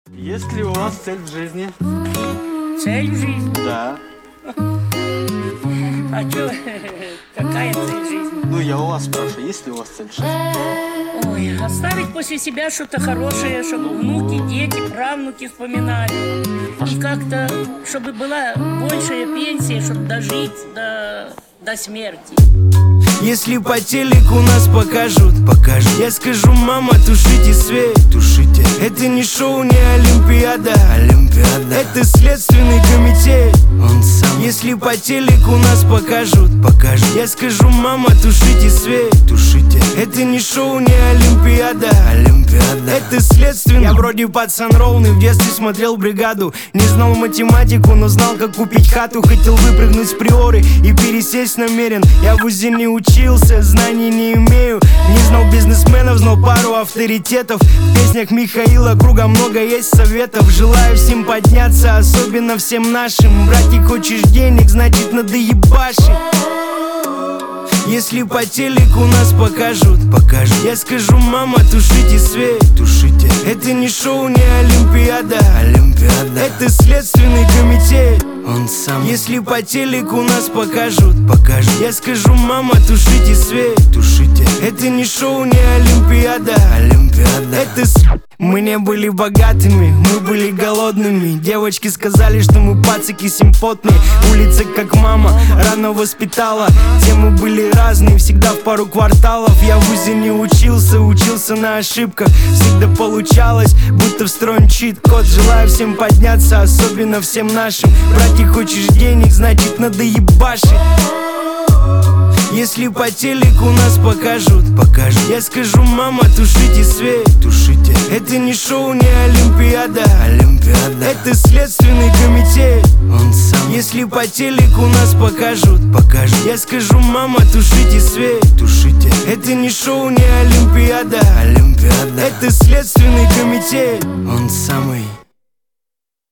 Есть ли у вас цель в жизни? Цель в жизни? Да. А чё, какая цель жизни? Ну, я у вас спрашиваю, есть ли у вас цель в жизни? Ой, оставить после себя что-то хорошее, чтобы внуки, дети, правнуки вспоминали. И как-то, чтобы была большая пенсия, чтобы дожить до смерти. Если по телеку нас покажут, я скажу: мама, тушите свет, тушите. Это не шоу, не Олимпиада, это следственный комитет, он сам. Если по телеку нас покажут, я скажу: мама, тушите свет, тушите. Это не шоу, не Олимпиада, это следственный. Я вроде пацан ровный, в детстве смотрел бригаду. Не знал математику, но знал, как купить хату. Хотел выпрыгнуть с приоры и пересесть намерен. Я в УЗИ не учился, знаний не имею. Не знал бизнесменов, знал пару авторитетов. В песнях Михаила Круга много есть советов. Желаю всем подняться, особенно всем нашим. Братик, хочешь денег, значит надо ебашить. Если по телеку нас покажут, я скажу: мама, тушите свет, тушите. Это не шоу, не Олимпиада, это следственный комитет, он сам. Если по телеку нас покажут, я скажу: мама, тушите свет, тушите. Это не шоу, не Олимпиада, это Мы не были богатыми, мы были голодными. Девочки сказали, что мы пацики симпотные. Улица как мама, рано воспитала. Темы были разные, всегда в пару кварталов. Я в УЗИ не учился на ошибках. Всегда получалось, будто встроен чит-код. Желаю всем подняться, особенно всем нашим. Братик, хочешь денег, значит надо ебашить. Если по телеку нас покажут, я скажу: мама, тушите свет, тушите. Это не шоу, не Олимпиада, это следственный комитет, он сам. Если по телеку нас покажут, я скажу: мама, тушите свет, тушите. Это не шоу, не Олимпиада, это следственный комитет, он самый.